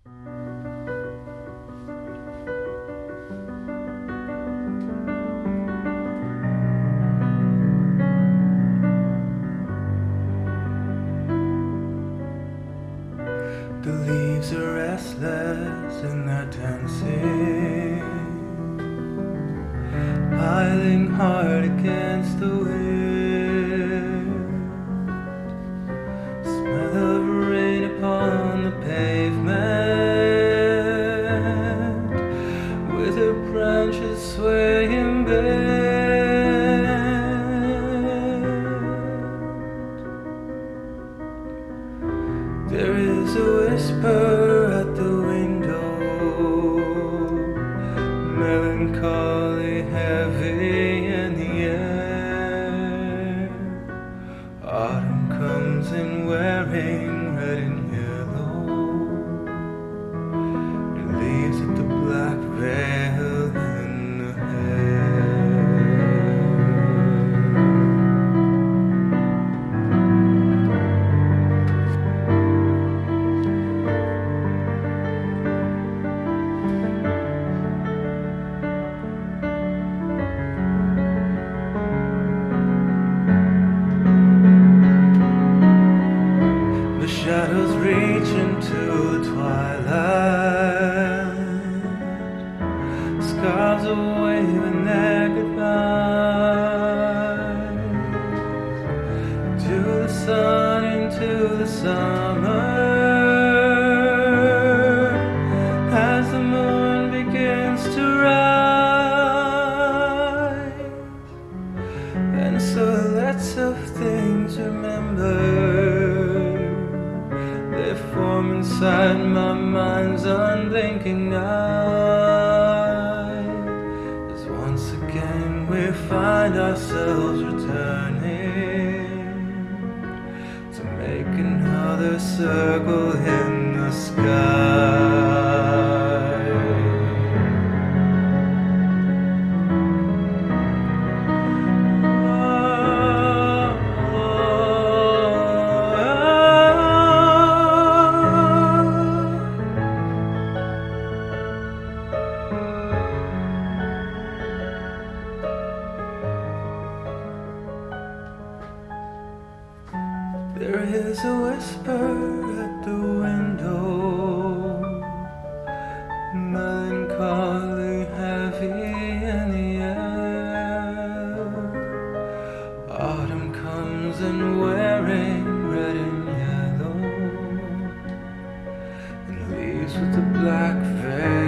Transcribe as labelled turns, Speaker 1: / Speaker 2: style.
Speaker 1: The leaves are restless and they're dancing, piling hard against the wind. Smell of rain upon the pavement, with her branches swaying bent. There is a whisper at the window, melancholy, heavy in the air. Autumn comes in wearing red and yellow, and leaves at the black veil in the hair. Shadows reach into the twilight, scars are waving their goodbyes to the sun, into the summer, as the moon begins to rise, and silhouettes of things remembered, they form inside my mind's unblinking eye, as once again we find ourselves returning to make another circle in the sky. There is a whisper at the window, melancholy, heavy in the air. Autumn comes in wearing red and yellow, and leaves with a black veil.